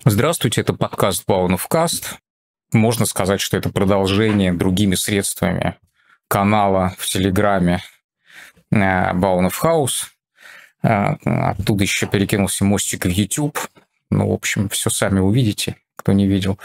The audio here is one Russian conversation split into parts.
Здравствуйте, это подкаст Баунов-Каст. Можно сказать, что это продолжение другими средствами канала в Телеграме Баунов Хаус. Оттуда еще перекинулся мостик в YouTube. Ну, в общем, все сами увидите, кто не видел.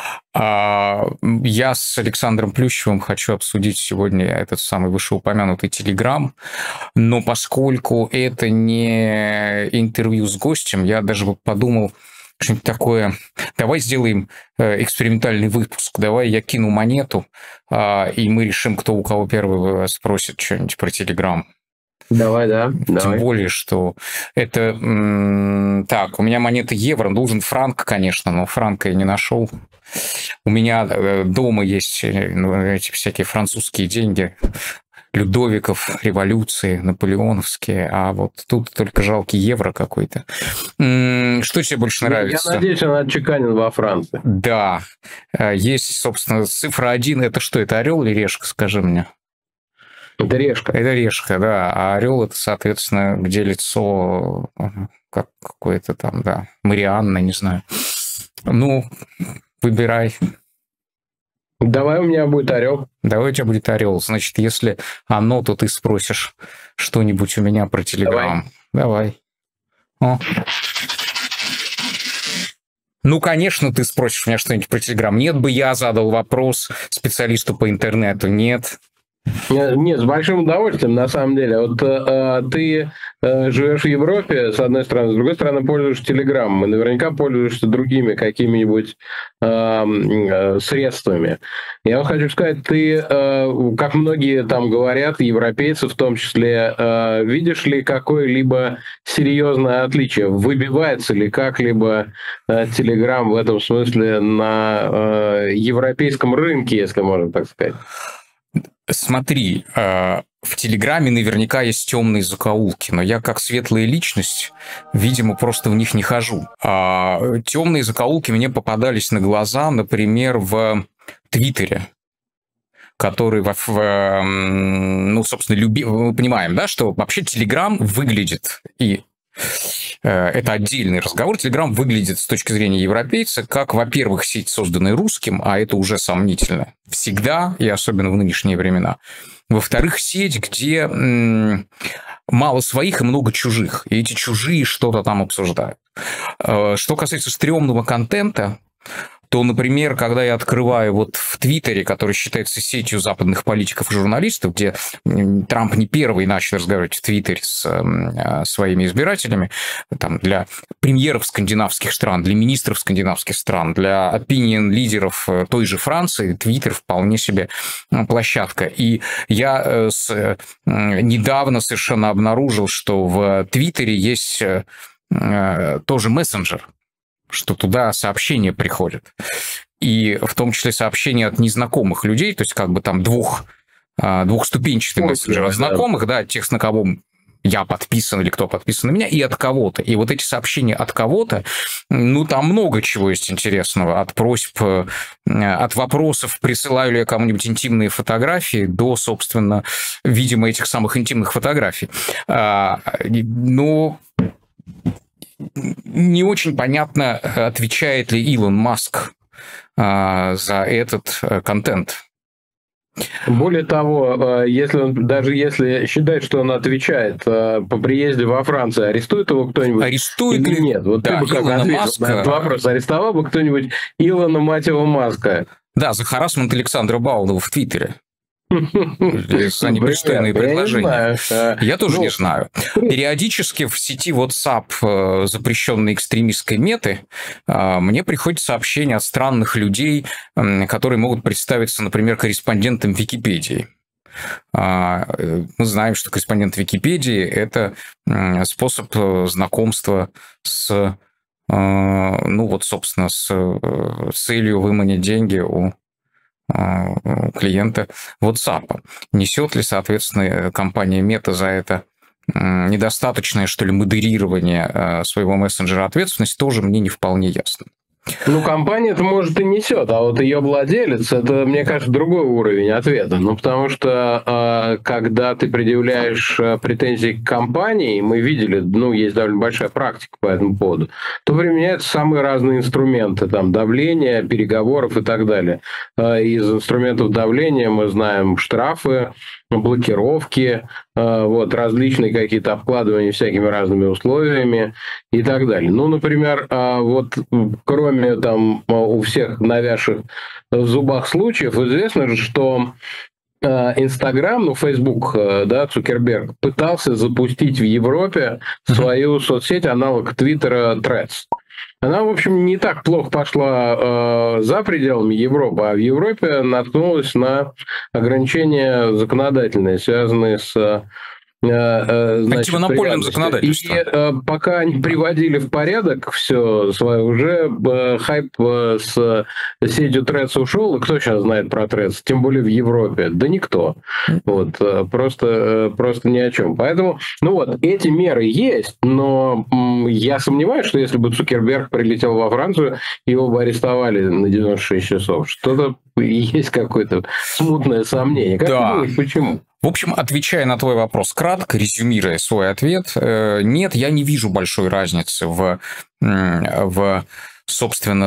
Я с Александром Плющевым хочу обсудить сегодня этот самый вышеупомянутый Телеграм. Но поскольку это не интервью с гостем, я даже подумал, что-нибудь такое. Давай сделаем экспериментальный выпуск. Давай я кину монету, и мы решим, кто у кого первый спросит что-нибудь про Телеграм. Давай, да. Тем более, что это... Так, у меня монета евро, нужен франк, конечно, но франка я не нашел. У меня дома есть эти всякие французские деньги, Людовиков, революции, наполеоновские, а вот тут только жалкий евро какой-то. Что тебе больше нравится? Я надеюсь, он отчеканен во Франции. Да. Есть, собственно, цифра 1. Это что, это орел или решка, скажи мне? Это решка. Это решка, да. А орел это, соответственно, где лицо как какое-то там, да, Марианна, не знаю. Ну, выбирай. Давай у меня будет орел. Давай у тебя будет орел. Значит, если оно, то ты спросишь что-нибудь у меня про Телеграм. Давай. О. Ну, конечно, ты спросишь у меня что-нибудь про Телеграм. Нет бы я задал вопрос специалисту по интернету. Нет. Нет, с большим удовольствием, на самом деле. Вот ты живешь в Европе, с одной стороны, с другой стороны, пользуешься Телеграмом, и наверняка пользуешься другими какими-нибудь средствами. Я вам хочу сказать, ты, как многие там говорят, европейцы в том числе, видишь ли какое-либо серьезное отличие? Выбивается ли как-либо Телеграм в этом смысле на европейском рынке, если можно так сказать? Смотри, в Телеграме наверняка есть темные закоулки, но я как светлая личность, видимо, просто в них не хожу. Темные закоулки мне попадались на глаза, например, в Твиттере, который, ну, собственно, мы понимаем, да, что вообще Телеграм выглядит, и это отдельный разговор, Телеграм выглядит с точки зрения европейца как, во-первых, сеть, созданная русским, а это уже сомнительно всегда, и особенно в нынешние времена. Во-вторых, сеть, где мало своих и много чужих, и эти чужие что-то там обсуждают. Что касается стрёмного контента, то, например, когда я открываю вот в Твиттере, который считается сетью западных политиков и журналистов, где Трамп не первый начал разговаривать в Твиттере с своими избирателями, там, для премьеров скандинавских стран, для министров скандинавских стран, для opinion-лидеров той же Франции, Твиттер вполне себе площадка. И я недавно совершенно обнаружил, что в Твиттере есть тоже мессенджер, что туда сообщения приходят. И в том числе сообщения от незнакомых людей, то есть как бы там двухступенчатый мессенджер от знакомых, да, тех, на кого я подписан или кто подписан на меня, и от кого-то. И вот эти сообщения от кого-то, ну, там много чего есть интересного. От просьб, от вопросов, присылаю ли я кому-нибудь интимные фотографии, до, собственно, видимо, этих самых интимных фотографий. Но не очень понятно, отвечает ли Илон Маск за этот контент. Более того, даже если считать, что он отвечает по приезде во Францию, арестует его кто-нибудь? Арестует или нет? Вот да, ты бы как ответил на этот вопрос? Арестовал бы кто-нибудь Илона, мать его, Маска? Да, за харассмент Александра Баунова в Твиттере. За непристойные предложения. Я тоже не знаю. Периодически в сети WhatsApp, запрещенной экстремистской меты, мне приходят сообщения от странных людей, которые могут представиться, например, корреспондентом Википедии. Мы знаем, что корреспондент Википедии – это способ знакомства с, ну вот, собственно, с целью выманить деньги у клиента WhatsApp. Несет ли, соответственно, компания Meta за это недостаточное, что ли, модерирование своего мессенджера ответственность, тоже мне не вполне ясно. Ну, компания это, может, и несет, а вот ее владелец, это, мне кажется, другой уровень ответа. Ну, потому что, когда ты предъявляешь претензии к компании, мы видели, ну, есть довольно большая практика по этому поводу, то применяются самые разные инструменты, там, давления, переговоров и так далее. Из инструментов давления мы знаем штрафы, блокировки, вот, различные какие-то обкладывания всякими разными условиями и так далее. Ну, например, вот кроме там у всех навязших в зубах случаев, известно же, что Инстаграм, ну, Фейсбук, да, Цукерберг, пытался запустить в Европе свою соцсеть, аналог Твиттера Threads. Она, в общем, не так плохо пошла за пределами Европы, а в Европе наткнулась на ограничения законодательные, связанные с антимонопольным законодательством. И пока они приводили в порядок все свое, уже хайп с сетью Threads ушел, и кто сейчас знает про Threads, тем более в Европе? Да никто. Вот, просто ни о чем. Поэтому, ну вот, эти меры есть, но я сомневаюсь, что если бы Цукерберг прилетел во Францию, его бы арестовали на 96 часов. Что-то есть какое-то смутное сомнение. Как ты думаешь, почему? В общем, отвечая на твой вопрос кратко, резюмируя свой ответ, нет, я не вижу большой разницы в собственно,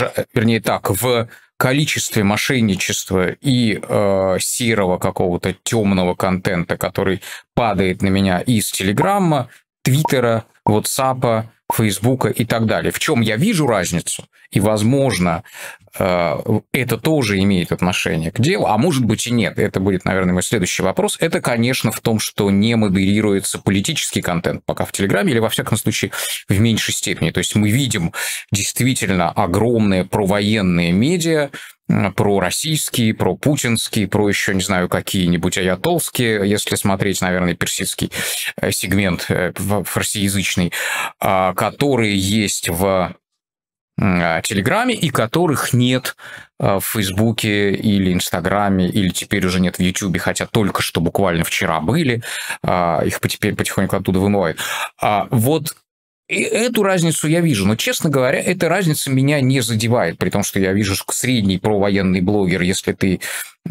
в количестве мошенничества и серого какого-то темного контента, который падает на меня из Телеграма, Твиттера, Ватсапа, Фейсбука и так далее. В чем я вижу разницу? И, возможно, это тоже имеет отношение к делу, а может быть и нет. Это будет, наверное, мой следующий вопрос. Это, конечно, в том, что не модерируется политический контент пока в Телеграме, или, во всяком случае, в меньшей степени. То есть мы видим действительно огромные провоенные медиа, пророссийские, пропутинские, про еще, не знаю, какие-нибудь аятолские, если смотреть, наверное, персидский сегмент фарсиязычный, которые есть в Телеграме и которых нет в Фейсбуке или Инстаграме, или теперь уже нет в Ютубе, хотя только что буквально вчера были, их теперь потихоньку оттуда вымывают. Вот и эту разницу я вижу, но, честно говоря, эта разница меня не задевает, при том, что я вижу, что средний провоенный блогер, если ты,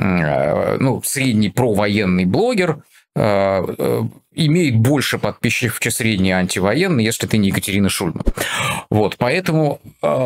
средний провоенный блогер, имеет больше подписчиков, чем средний антивоенный, если ты не Екатерина Шульман. Вот, поэтому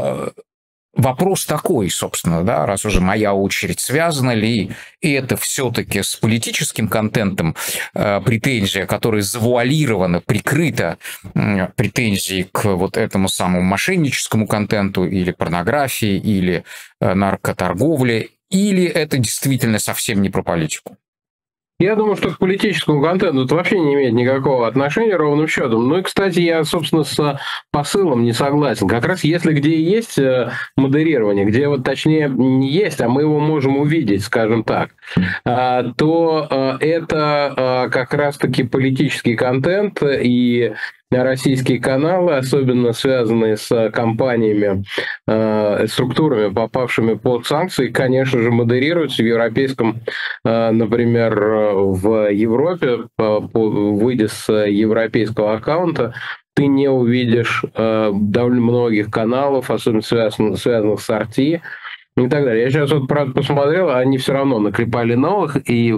вопрос такой, собственно, да, раз уже моя очередь, связана ли это все-таки с политическим контентом, претензия, которая завуалирована, прикрыта претензией к вот этому самому мошенническому контенту или порнографии, или наркоторговле, или это действительно совсем не про политику? Я думаю, что к политическому контенту это вообще не имеет никакого отношения ровным счетом. Ну и, кстати, я, собственно, с посылом не согласен. Как раз если где есть модерирование, где вот точнее не есть, а мы его можем увидеть, скажем так, то это как раз-таки политический контент, и российские каналы, особенно связанные с компаниями, структурами, попавшими под санкции, конечно же, модерируются в европейском, например, в Европе, выйдя с европейского аккаунта, ты не увидишь довольно многих каналов, особенно связанных с RT, и так далее. Я сейчас вот, правда, посмотрел, они все равно наклепали новых, и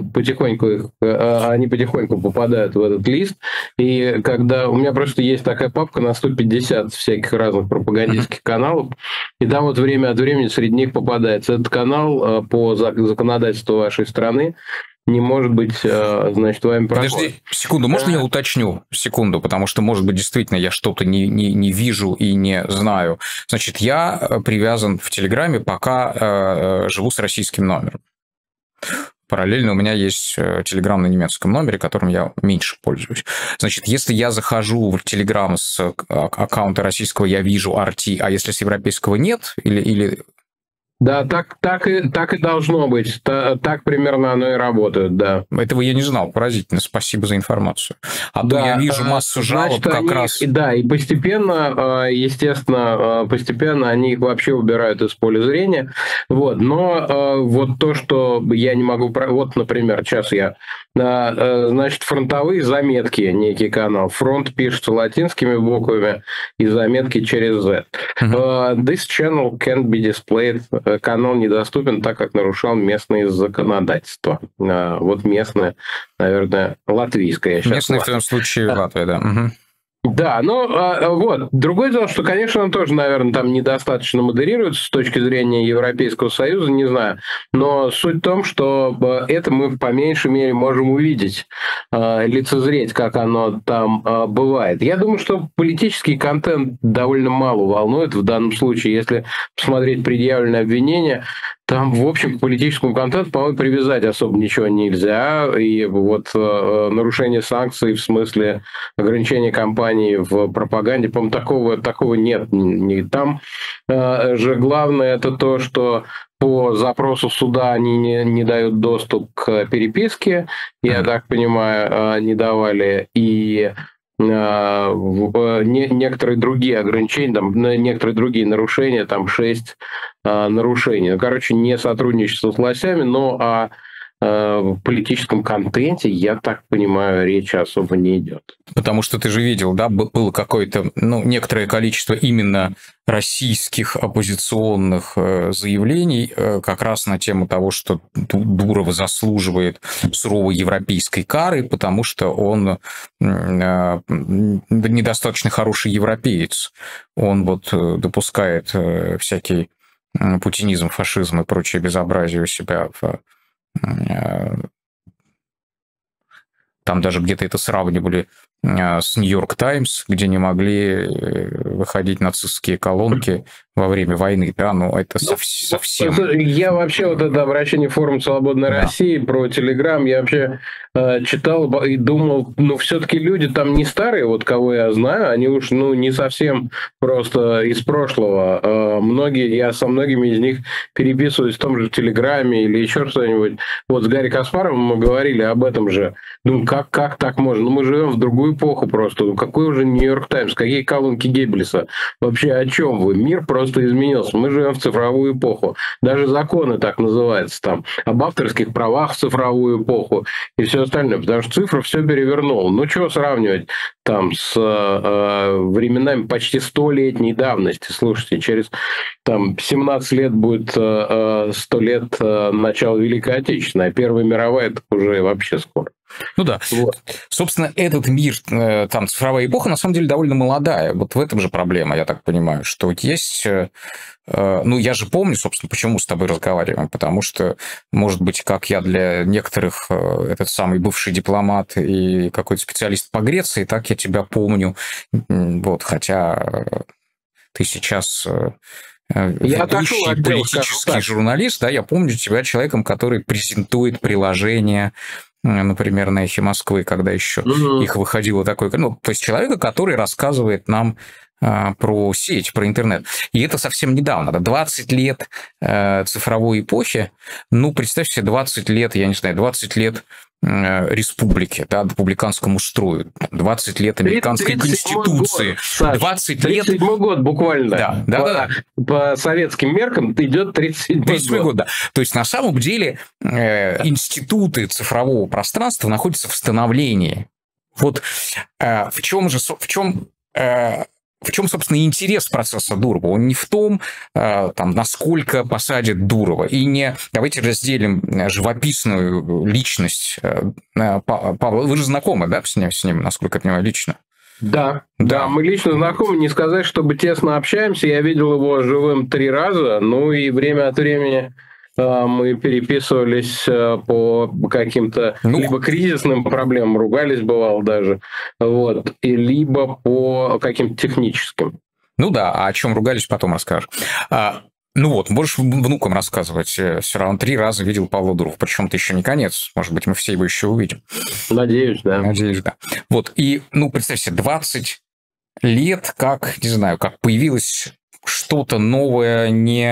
они потихоньку попадают в этот лист. И когда у меня просто есть такая папка на 150 всяких разных пропагандистских каналов, и там вот время от времени среди них попадается этот канал по законодательству вашей страны, не может быть, значит, вами проходит. Подожди, секунду, можно я уточню? Секунду, потому что, может быть, действительно я что-то не вижу и не знаю. Значит, я привязан в Телеграме, пока живу с российским номером. Параллельно у меня есть Телеграм на немецком номере, которым я меньше пользуюсь. Значит, если я захожу в Телеграм с аккаунта российского, я вижу RT, а если с европейского нет, или Да, так и должно быть. Так примерно оно и работает, да. Этого я не знал. Поразительно. Спасибо за информацию. А то я Да, вижу массу жалоб значит, как они, раз... да, и постепенно, естественно, постепенно они их вообще убирают из поля зрения. Вот, но вот то, что я не могу... Вот, например, сейчас я... Значит, фронтовые заметки, некий канал. Фронт пишется латинскими буквами и заметки через Z. This channel can't be displayed. Канал недоступен, так как нарушал местные законодательства. Вот местное, наверное, латвийское. Местные в твоем случае Латвия, да. Угу. Да, ну вот. Другое дело, что, конечно, он тоже, наверное, там недостаточно модерируется с точки зрения Европейского Союза, не знаю. Но суть в том, что это мы по меньшей мере можем увидеть, лицезреть, как оно там бывает. Я думаю, что политический контент довольно мало волнует в данном случае. Если посмотреть предъявленное обвинение, там, в общем, к политическому контенту, по-моему, привязать особо ничего нельзя. И вот нарушение санкций в смысле ограничения кампании в пропаганде, по-моему, такого нет. Там же главное это то, что по запросу суда они не дают доступ к переписке, я так понимаю, не давали, и некоторые другие ограничения, там, некоторые другие нарушения, там 6 нарушений. Ну, короче, не сотрудничество с властями, но о политическом контенте, я так понимаю, речи особо не идет. Потому что ты же видел, да, было какое-то, некоторое количество именно российских оппозиционных заявлений как раз на тему того, что Дуров заслуживает суровой европейской кары, потому что он недостаточно хороший европеец. Он вот допускает всякий путинизм, фашизм и прочее безобразие у себя там даже где-то это сравнивали с «Нью-Йорк Таймс», где не могли выходить нацистские колонки во время войны. Да, это совсем... Я вообще вот это обращение в форум «Свободной России» про Телеграм, я вообще читал и думал, все-таки люди там не старые, вот кого я знаю, они уж не совсем просто из прошлого. Я со многими из них переписываюсь в том же Телеграме или еще что-нибудь. Вот с Гарри Каспаровым мы говорили об этом же. Думаю, как так можно? Мы живем в другую эпоху просто. Какой уже «Нью-Йорк Таймс», какие колонки Геббельса? Вообще о чем вы? Мир просто изменился. Мы живем в цифровую эпоху. Даже законы так называются там. Об авторских правах в цифровую эпоху и все остальное. Потому что цифра все перевернула. Чего сравнивать там с временами почти 100-летней давности? Слушайте, через 17 лет будет 100 лет начала Великой Отечественной, а Первая мировая это уже вообще скоро. Ну да. Вот. Собственно, этот мир, там, цифровая эпоха, на самом деле, довольно молодая. Вот в этом же проблема, я так понимаю, что есть... я же помню, собственно, почему с тобой разговариваем, потому что, может быть, как я для некоторых этот самый бывший дипломат и какой-то специалист по Греции, так я тебя помню. Вот, хотя ты сейчас... ведущий политический журналист, да, я помню тебя человеком, который презентует приложения, например, на «Эхе Москвы», когда еще их выходило такое... то есть человека, который рассказывает нам про сеть, про интернет. И это совсем недавно. 20 лет цифровой эпохи. Представь себе 20 лет, я не знаю, 20 лет республики, да, республиканскому строю, 20 лет американской конституции, 20 лет... 37-й год буквально. Да. По советским меркам идет 37-й год. Да. То есть, на самом деле, институты цифрового пространства находятся в становлении. Вот в чем, собственно, интерес процесса Дурова? Он не в том, насколько посадят Дурова. И не... Давайте разделим живописную личность Павла. Вы же знакомы, да, с ним, насколько я понимаю, лично? Да, мы лично знакомы. Не сказать, чтобы тесно общаемся. Я видел его живым 3 раза. И время от времени... мы переписывались по каким-то либо кризисным проблемам, ругались, бывало даже, либо по каким-то техническим. А о чем ругались, потом расскажешь. Можешь внукам рассказывать. Все равно 3 раза видел Павла Дурова. Причем это еще не конец. Может быть, мы все его еще увидим. Надеюсь, да. И, представь себе, 20 лет, как появилась что-то новое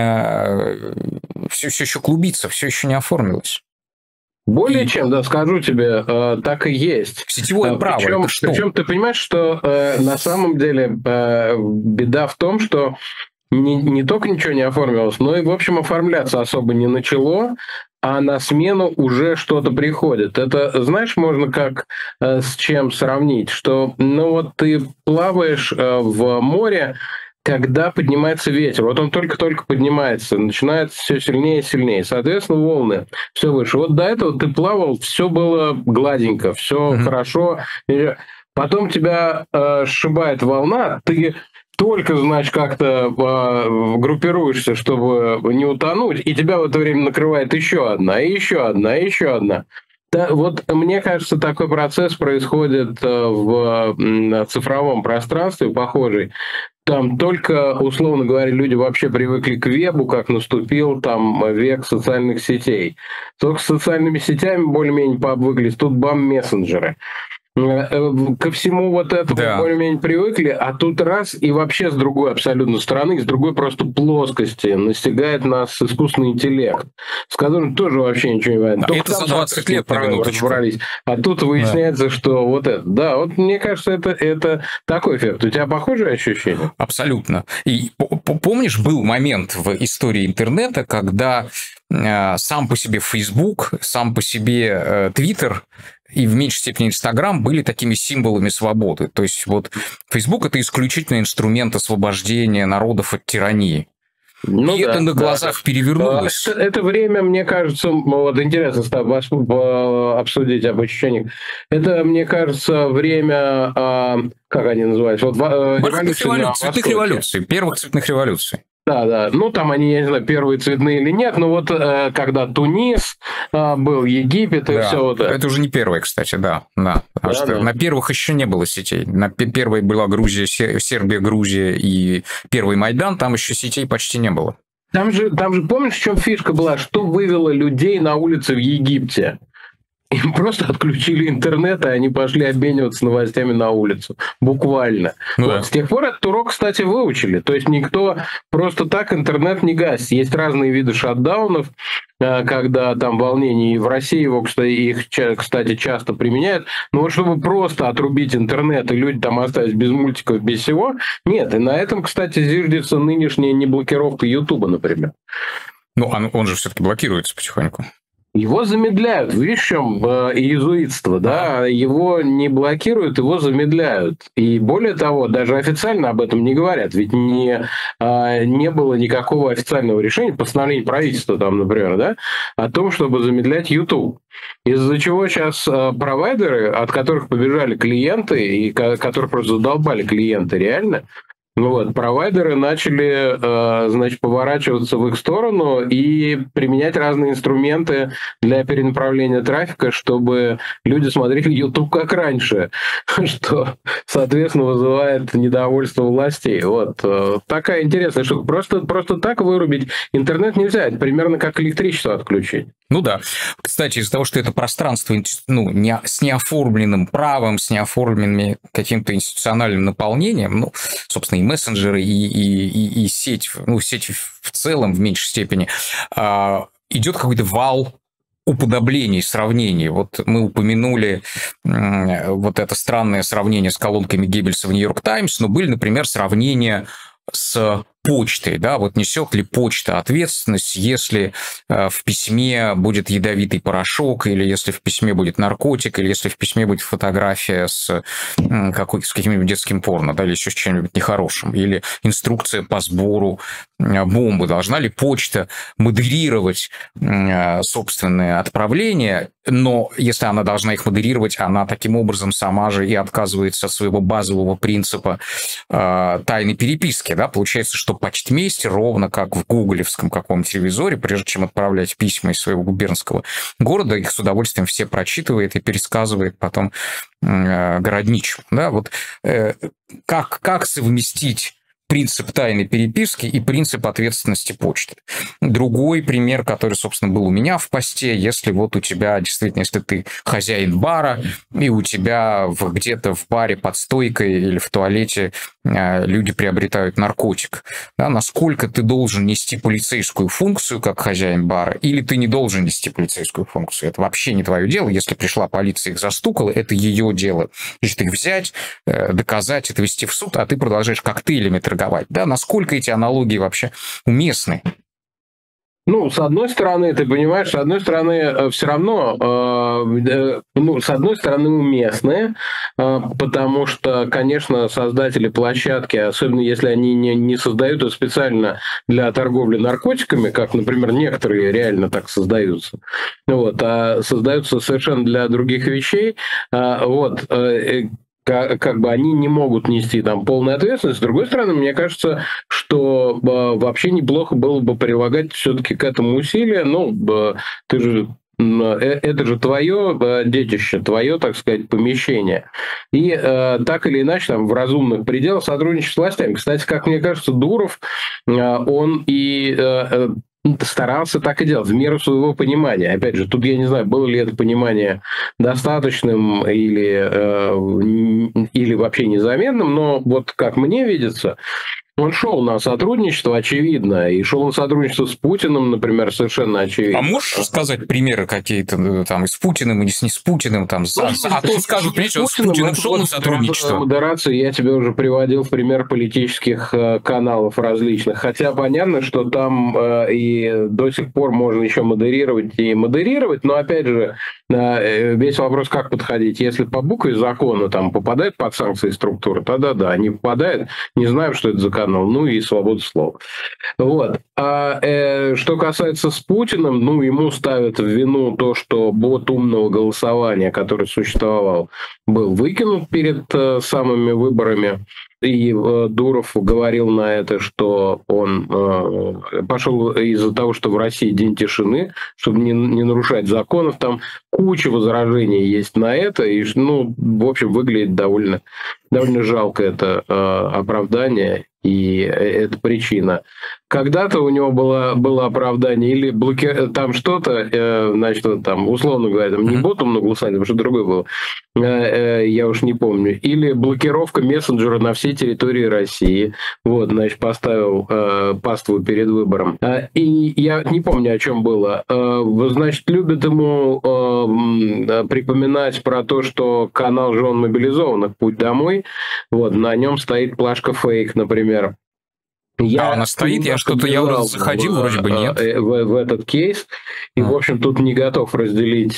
все еще клубится, все еще не оформилось. Более чем, да, скажу тебе, так и есть. Сетевое право, это что? Причем ты понимаешь, что на самом деле беда в том, что не только ничего не оформилось, но и, в общем, оформляться особо не начало, а на смену уже что-то приходит. Это, знаешь, можно как с чем сравнить, что, ну вот ты плаваешь в море, когда поднимается ветер. Вот он только-только поднимается, начинает все сильнее и сильнее. Соответственно, волны все выше. Вот до этого ты плавал, все было гладенько, все хорошо. Потом тебя сшибает волна, ты только, значит, как-то группируешься, чтобы не утонуть, и тебя в это время накрывает еще одна, и еще одна, и еще одна. Да, вот мне кажется, такой процесс происходит в цифровом пространстве, похожий. Там только, условно говоря, люди вообще привыкли к вебу, как наступил там век социальных сетей. Только с социальными сетями более-менее пообвыклись, тут бам-мессенджеры. Ко всему вот этому более-менее привыкли, а тут раз и вообще с другой абсолютно стороны, с другой просто плоскости настигает нас искусственный интеллект, с которым тоже вообще ничего не понятно. А это за 20 лет разобрались. А тут выясняется, что вот это. Да, вот мне кажется, это такой эффект. У тебя похожие ощущения? Абсолютно. И помнишь, был момент в истории интернета, когда сам по себе Facebook, сам по себе Twitter и в меньшей степени Инстаграм были такими символами свободы. То есть вот Facebook – это исключительно инструмент освобождения народов от тирании. Ну, и да, это на глазах перевернулось. Это время, мне кажется, вот интересно с тобой обсудить об ощущениях. Это, мне кажется, время, как они называются? Вот, цветных революций, первых цветных революций. Да. Ну, там они, я не знаю, первые цветные или нет, но вот когда Тунис был, Египет и все вот это. Это уже не первые, кстати, да. Потому что на первых еще не было сетей. На первой была Грузия, Сербия, Грузия и первый Майдан, там еще сетей почти не было. Там же помнишь, в чем фишка была? Что вывело людей на улицы в Египте? Им просто отключили интернет, и они пошли обмениваться новостями на улицу. Буквально. Ну, вот. Да. С тех пор этот урок, кстати, выучили. То есть никто просто так интернет не гасит. Есть разные виды шатдаунов, когда там волнения, и в России его, кстати, часто применяют. Но вот чтобы просто отрубить интернет, и люди там остались без мультиков, без всего, нет. И на этом, кстати, зиждется нынешняя неблокировка Ютуба, например. Ну, он же все-таки блокируется потихоньку. Его замедляют. Видишь, в чем иезуитство, да? Его не блокируют, его замедляют. И более того, даже официально об этом не говорят. Ведь не было никакого официального решения, постановления правительства, там, например, да, о том, чтобы замедлять YouTube. Из-за чего сейчас провайдеры, от которых побежали клиенты, и которых просто задолбали клиенты реально, вот, провайдеры начали, значит, поворачиваться в их сторону и применять разные инструменты для перенаправления трафика, чтобы люди смотрели YouTube как раньше, что, соответственно, вызывает недовольство властей. Вот такая интересная штука. Просто так вырубить интернет нельзя. Это примерно как электричество отключить. Ну да. Кстати, из-за того, что это пространство с неоформленным правом, с неоформленным каким-то институциональным наполнением, ну, собственно, и мессенджеры, и сеть, сеть в целом в меньшей степени, идет какой-то вал уподоблений, сравнений. Вот мы упомянули вот это странное сравнение с колонками Геббельса в «Нью-Йорк Таймс», но были, например, сравнения с почтой, да, вот несет ли почта ответственность, если в письме будет ядовитый порошок, или если в письме будет наркотик, или если в письме будет фотография с каким-нибудь детским порно, да, или еще с чем-нибудь нехорошим, или инструкция по сбору бомбы. Должна ли почта модерировать собственное отправление, но если она должна их модерировать, она таким образом сама же и отказывается от своего базового принципа тайной переписки, да, получается, что почтмейстер, ровно как в гуглевском каком-то ревизоре, прежде чем отправлять письма из своего губернского города, их с удовольствием все прочитывает и пересказывает потом городничему. Да? Вот как совместить принцип тайной переписки и принцип ответственности почты. Другой пример, который, собственно, был у меня в посте, если вот у тебя, действительно, если ты хозяин бара, и у тебя где-то в баре под стойкой или в туалете люди приобретают наркотик, да, насколько ты должен нести полицейскую функцию как хозяин бара, или ты не должен нести полицейскую функцию. Это вообще не твое дело. Если пришла полиция, их застукала, это ее дело. Значит, их взять, доказать, отвезти в суд, а ты продолжаешь коктейлями торговать. Да, насколько эти аналогии вообще уместны? Ну, с одной стороны, ты понимаешь, с одной стороны, все равно, с одной стороны, уместные, потому что, конечно, создатели площадки, особенно если они не создают это специально для торговли наркотиками, как, например, некоторые реально так создаются, вот, а создаются совершенно для других вещей, вот, как бы они не могут нести там полную ответственность. С другой стороны, мне кажется, что вообще неплохо было бы прилагать все-таки к этому усилия. Ну, ты же это же твое детище, твое, так сказать, помещение. И так или иначе, там, в разумных пределах сотрудничать с властями. Кстати, как мне кажется, Дуров, он и старался так и делать, в меру своего понимания. Опять же, тут я не знаю, было ли это понимание достаточным или вообще незаметным, но вот как мне видится, он шел на сотрудничество, очевидно, и шел на сотрудничество с Путиным, например, совершенно очевидно. А можешь сказать примеры какие-то там и с Путиным, и не с Путиным? Там, а то скажут, понимаешь, он с Путиным шел на сотрудничество. Модерацию я тебе уже приводил в пример политических каналов различных. Хотя понятно, что там и до сих пор можно еще модерировать и модерировать, но, опять же, весь вопрос, как подходить. Если по букве закона там попадает под санкции структуры, тогда да, не попадает, не знаем, что это за канал, ну и свобода слова. Вот. А что касается с Путиным, ну, ему ставят в вину то, что бот умного голосования, который существовал, был выкинут перед самыми выборами. И Дуров говорил на это, что он пошел из-за того, что в России день тишины, чтобы не нарушать законов. Там куча возражений есть на это. И, ну, в общем, выглядит довольно жалко это оправдание. И это причина. Когда-то у него было оправдание или там что-то, значит, там, условно говоря, там не бот умного голосования, потому что другое было, я уж не помню, или блокировка мессенджера на всей территории России. Вот, значит, поставил паству перед выбором. И я не помню, о чем было. Значит, любят ему припоминать про то, что канал жен мобилизованных «Путь домой», вот, на нем стоит плашка «Фейк», например. Она стоит, я уже заходил, вроде бы нет. В этот кейс. И, в общем, тут не готов разделить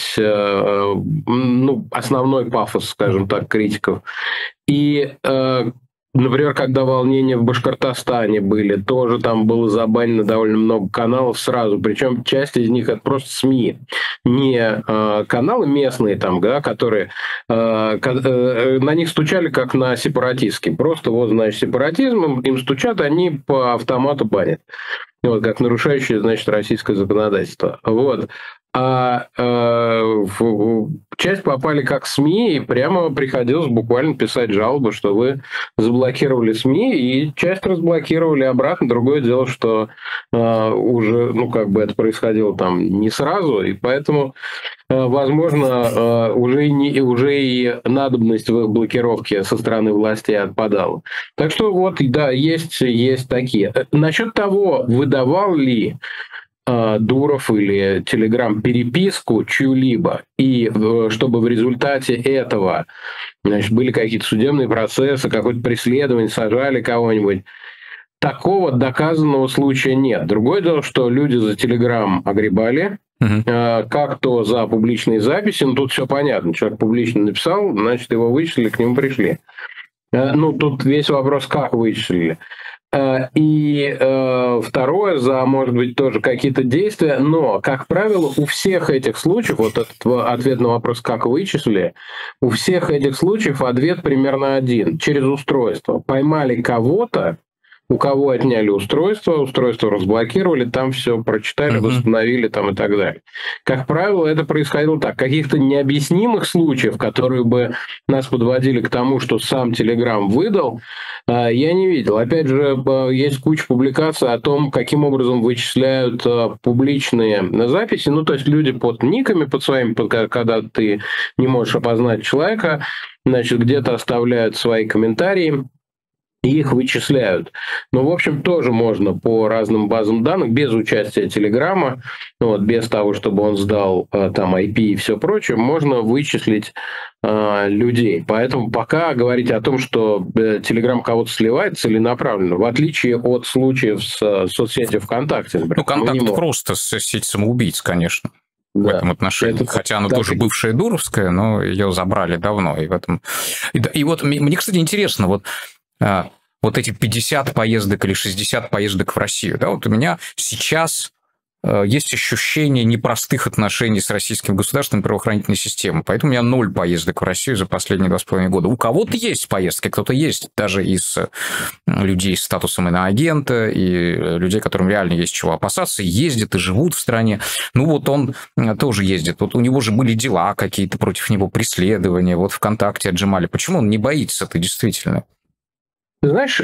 основной пафос, скажем так, критиков. И, например, когда волнения в Башкортостане были, тоже там было забанено довольно много каналов сразу. Причем часть из них это просто СМИ. Не каналы местные, там, да, которые на них стучали как на сепаратистские. Просто вот, значит, сепаратизм, им стучат, они по автомату банят. Вот, как нарушающие, значит, российское законодательство. Вот. А в часть попали как СМИ, и прямо приходилось буквально писать жалобы, что вы заблокировали СМИ, и часть разблокировали обратно. Другое дело, что уже, это происходило там не сразу, и поэтому, возможно, уже и надобность в блокировке со стороны властей отпадала. Так что вот, да, есть такие. Насчет того, выдавал ли Дуров или Телеграм переписку чью-либо, и чтобы в результате этого, значит, были какие-то судебные процессы, какое-то преследование, сажали кого-нибудь, такого доказанного случая нет. Другое дело, что люди за Телеграм огребали, как то за публичные записи, тут все понятно, человек публично написал, значит, его вычислили, к нему пришли. Тут весь вопрос, как вычислили. И второе, за, может быть, тоже какие-то действия, но, как правило, у всех этих случаев, вот этот ответ на вопрос, как вычислили, у всех этих случаев ответ примерно один, через устройство. Поймали кого-то, у кого отняли устройство разблокировали, там все прочитали, восстановили там и так далее. Как правило, это происходило так. Каких-то необъяснимых случаев, которые бы нас подводили к тому, что сам Telegram выдал, я не видел. Опять же, есть куча публикаций о том, каким образом вычисляют публичные записи. Ну, то есть люди под никами, под своими, когда ты не можешь опознать человека, значит, где-то оставляют свои комментарии, и их вычисляют. Но, в общем, тоже можно по разным базам данных, без участия Телеграма, вот, без того, чтобы он сдал там IP и все прочее, можно вычислить людей. Поэтому пока говорить о том, что Телеграм кого-то сливает, целенаправленно, в отличие от случаев с соцсетью ВКонтакте. Например, ну, КонтакТ просто сеть самоубийц, конечно. В этом отношении. Это хотя она тоже бывшая дуровская, но ее забрали давно. И, в этом... и вот мне, кстати, интересно, вот эти 50 поездок или 60 поездок в Россию, да, вот у меня сейчас есть ощущение непростых отношений с российским государством и правоохранительной системой. Поэтому у меня 0 поездок в Россию за последние 2,5 года. У кого-то есть поездки, кто-то есть даже из людей с статусом иноагента и людей, которым реально есть чего опасаться, ездят и живут в стране. Ну вот он тоже ездит. Вот у него же были дела какие-то против него, преследования. Вот ВКонтакте отжимали. Почему он не боится-то действительно? Знаешь,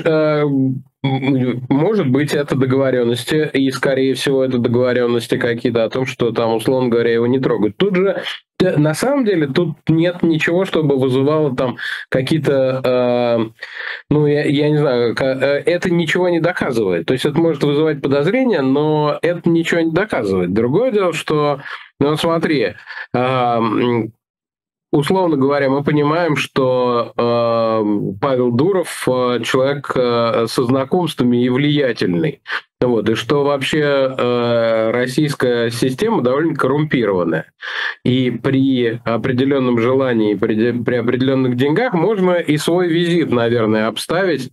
может быть, это договоренности, и, скорее всего, это договоренности какие-то о том, что там, условно говоря, его не трогают. Тут же, на самом деле, тут нет ничего, чтобы вызывало там какие-то, я не знаю, это ничего не доказывает. То есть это может вызывать подозрения, но это ничего не доказывает. Другое дело, что, смотри, условно говоря, мы понимаем, что Павел Дуров человек со знакомствами и влиятельный. Вот, и что вообще российская система довольно коррумпированная. И при определенном желании, при определенных деньгах можно и свой визит, наверное, обставить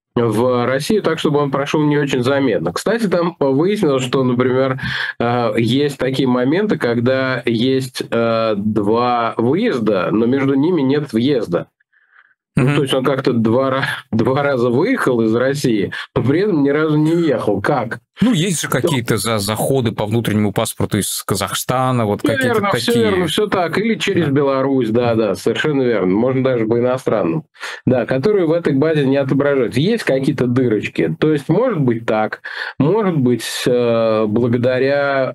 в Россию так, чтобы он прошел не очень заметно. Кстати, там выяснилось, что, например, есть такие моменты, когда есть 2 выезда, но между ними нет въезда. Ну, то есть он как-то два раза выехал из России, но при этом ни разу не въехал. Как? Ну, есть же какие-то заходы по внутреннему паспорту из Казахстана, вот какие-то такие. Все верно, все так. Или через Беларусь, да, совершенно верно. Можно даже по иностранному. Да, которые в этой базе не отображаются. Есть какие-то дырочки. То есть, может быть так. Может быть, благодаря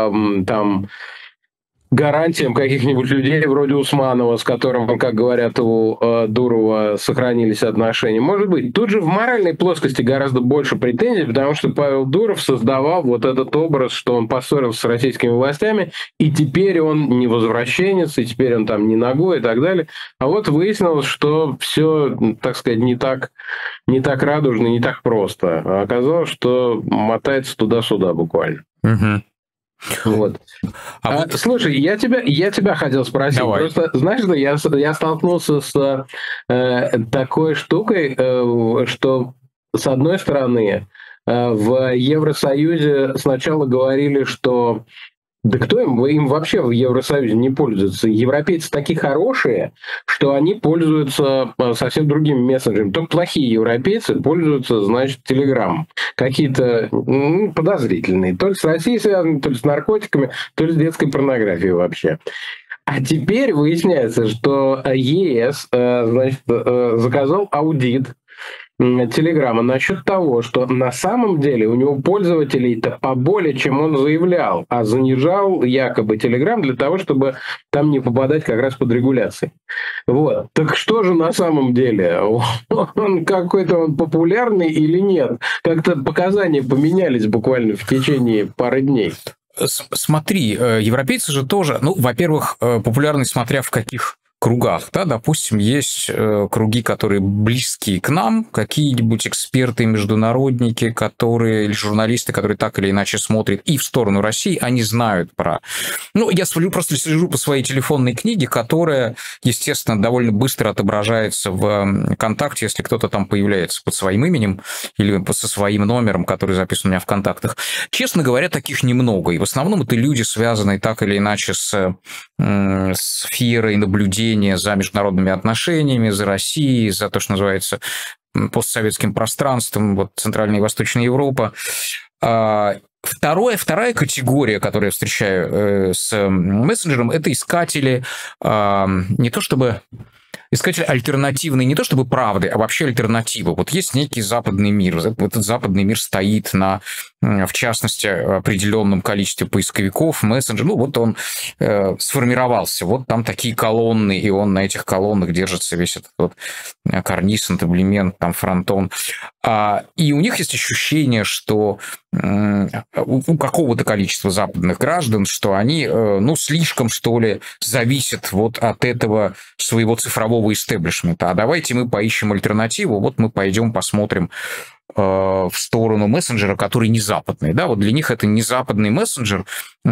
там гарантиям каких-нибудь людей вроде Усманова, с которым, как говорят, у Дурова сохранились отношения. Может быть. Тут же в моральной плоскости гораздо больше претензий, потому что Павел Дуров создавал вот этот образ, что он поссорился с российскими властями, и теперь он не возвращенец, и теперь он там не ногой и так далее. А вот выяснилось, что все, так сказать, не так радужно, не так просто. А оказалось, что мотается туда-сюда буквально. Угу. Вот. Слушай, я тебя хотел спросить. Давай. Просто, знаешь, что я столкнулся с такой штукой, что, с одной стороны, в Евросоюзе сначала говорили, что да кто им вообще в Евросоюзе не пользуется? Европейцы такие хорошие, что они пользуются совсем другими мессенджерами. Только плохие европейцы пользуются, значит, Телеграмом. Какие-то подозрительные. То ли с Россией связаны, то ли с наркотиками, то ли с детской порнографией вообще. А теперь выясняется, что ЕС, значит, заказал аудит Телеграма насчет того, что на самом деле у него пользователей-то поболее, чем он заявлял, а занижал якобы Телеграм для того, чтобы там не попадать как раз под регуляции. Вот. Так что же на самом деле? Он какой-то популярный или нет? Как-то показания поменялись буквально в течение пары дней. Смотри, европейцы же тоже, во-первых, популярны смотря в каких кругах, да, допустим, есть круги, которые близкие к нам, какие-нибудь эксперты, международники, или журналисты, которые так или иначе смотрят и в сторону России, они знают про... я просто слежу по своей телефонной книге, которая, естественно, довольно быстро отображается в ВКонтакте, если кто-то там появляется под своим именем или со своим номером, который записан у меня в контактах. Честно говоря, таких немного, и в основном это люди, связанные так или иначе с сферой наблюдения за международными отношениями, за Россией, за то, что называется постсоветским пространством, вот Центральная и Восточная Европа. Вторая категория, которую я встречаю с мессенджером, это искатели не то чтобы... Искатели альтернативные, не то чтобы правды, а вообще альтернативы. Вот есть некий западный мир. Этот западный мир стоит на, в частности, определенном количестве поисковиков, мессенджеров. Ну, вот он сформировался. Вот там такие колонны, и он на этих колоннах держится весь этот вот карниз, интаблемент, там фронтон. И у них есть ощущение, что у какого-то количества западных граждан, что они, ну, слишком, что ли, зависят вот от этого своего цифрового истеблишмента. А давайте мы поищем альтернативу, вот мы пойдем посмотрим в сторону мессенджера, который не западный. Да, вот для них это не западный мессенджер.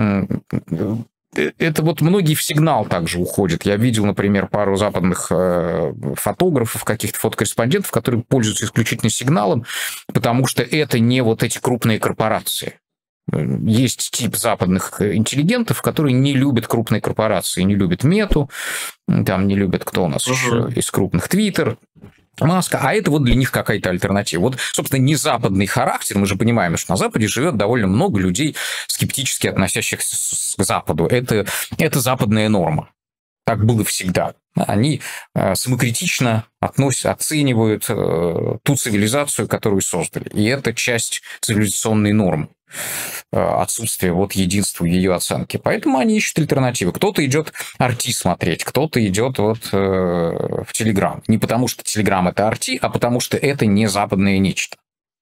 Это вот многие в сигнал также уходят. Я видел, например, пару западных фотографов, каких-то фотокорреспондентов, которые пользуются исключительно сигналом, потому что это не вот эти крупные корпорации. Есть тип западных интеллигентов, которые не любят крупные корпорации, не любят Мету, там не любят, кто у нас еще из крупных, Твиттер, Маска, а это вот для них какая-то альтернатива. Вот, собственно, не западный характер, мы же понимаем, что на Западе живет довольно много людей, скептически относящихся к Западу. Это западная норма. Так было всегда. Они самокритично оценивают ту цивилизацию, которую создали. И это часть цивилизационной нормы. Отсутствие вот единства ее оценки. Поэтому они ищут альтернативы. Кто-то идет арти смотреть, кто-то идет вот в Телеграм. Не потому что Телеграм это арти, а потому что это не западное нечто.